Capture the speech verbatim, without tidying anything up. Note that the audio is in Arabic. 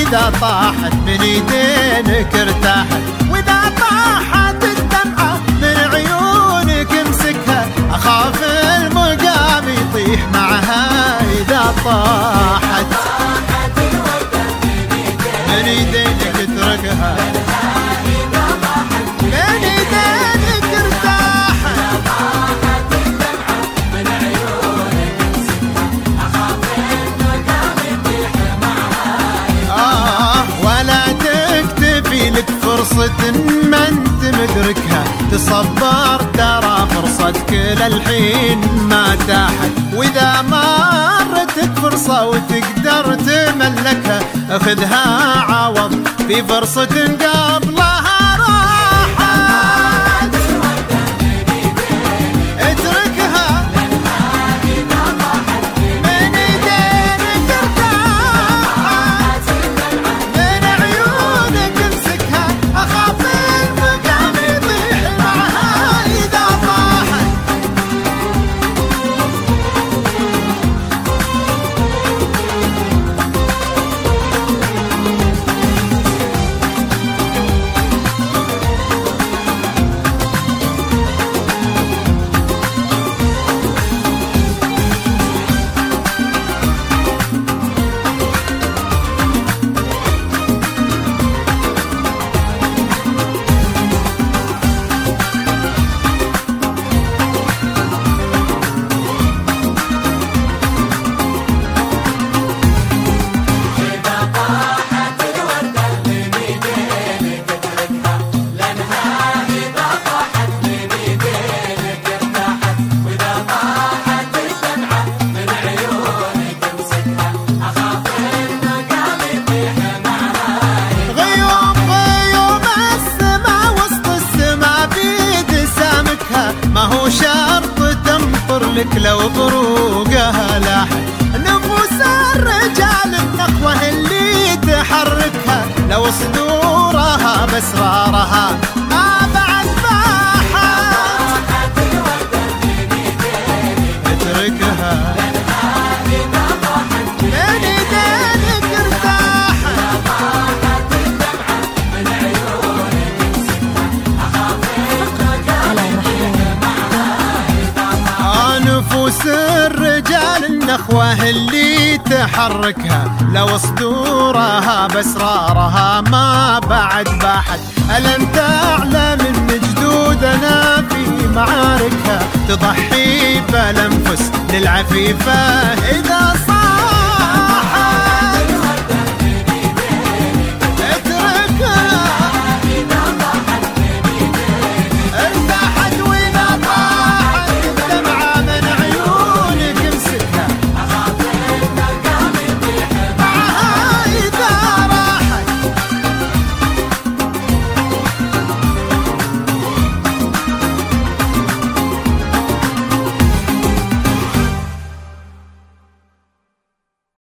إذا طاحت من يدينك ارتاحت، وإذا طاحت الدمعة من عيونك امسكها، أخاف المقام يطيح معها إذا طاحت من يدينك اتركها، من يدينك ارتاحت، آه ولا تكتفي لك فرصة ما انت مدركها، تصبر ترى فرصتك للحين ما تاحت، وإذا مرتك فرصة وتقدر تملكها، اخذها عوض في فرصة قبلها راحت، اتركها من يدينك ارتاحت، من عيونك امسكها، أخاف المقام يطيح معها إذا طاحت. لك لو بروقها لاحت، نفوس الرجال النخوة اللي تحركها، لو صدورها باسرارها ما بعد باحت، اتركها من يدينك ارتاحت، نفوس الرجال النخوة اللي تحركها، لو صدورها باسرارها ما بعد باحت، ألم تعلم ان جدودنا في معاركها تضحي بالانفس للعفيفة إذا صار